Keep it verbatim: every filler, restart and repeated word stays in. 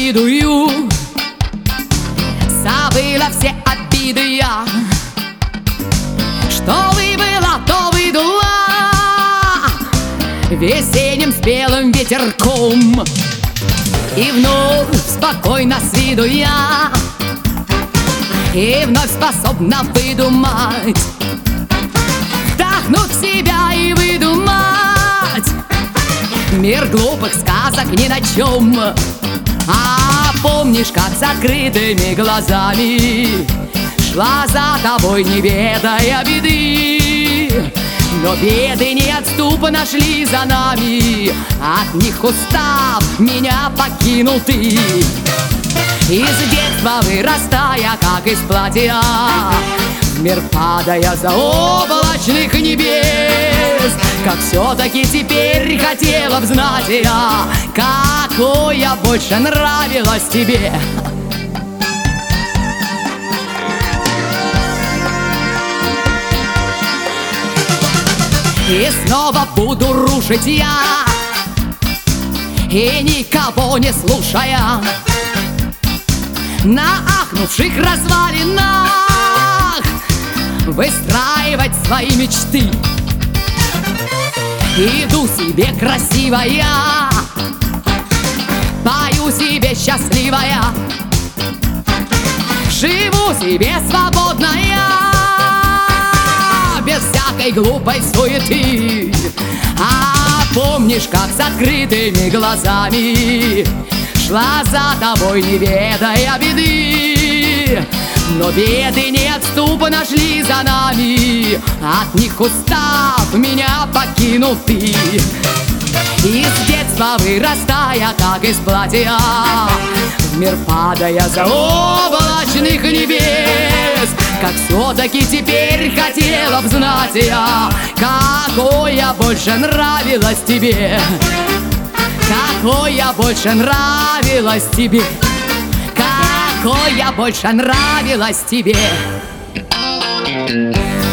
завидую, забыла все обиды я. Что выбыла, то выдула весенним спелым ветерком. И вновь спокойно с виду я, и вновь способна выдумать, вдохнуть в себя и выдумать мир глупых сказок ни на чем. А помнишь, как с закрытыми глазами шла за тобой, не ведая беды? Но беды неотступно шли за нами, от них устав, меня покинул ты. Из детства вырастая, как из платья, в мир падая за облачных небес, как все-таки теперь хотела б знать я, какое больше нравилось тебе. И снова буду рушить я, и никого не слушая, на ахнувших развалинах выстраивать свои мечты. Иду себе красивая, пою себе счастливая, живу себе свободная, без всякой глупой суеты. А помнишь, как с открытыми глазами шла за тобой, не ведая беды? Но беды неотступно шли за нами, от них устав, меня покинул ты. Из детства вырастая, как из платья, в мир падая за облачных небес, как все-таки теперь хотела б знать я, какое больше нравилось тебе, какое больше нравилось тебе, какое больше нравилось тебе.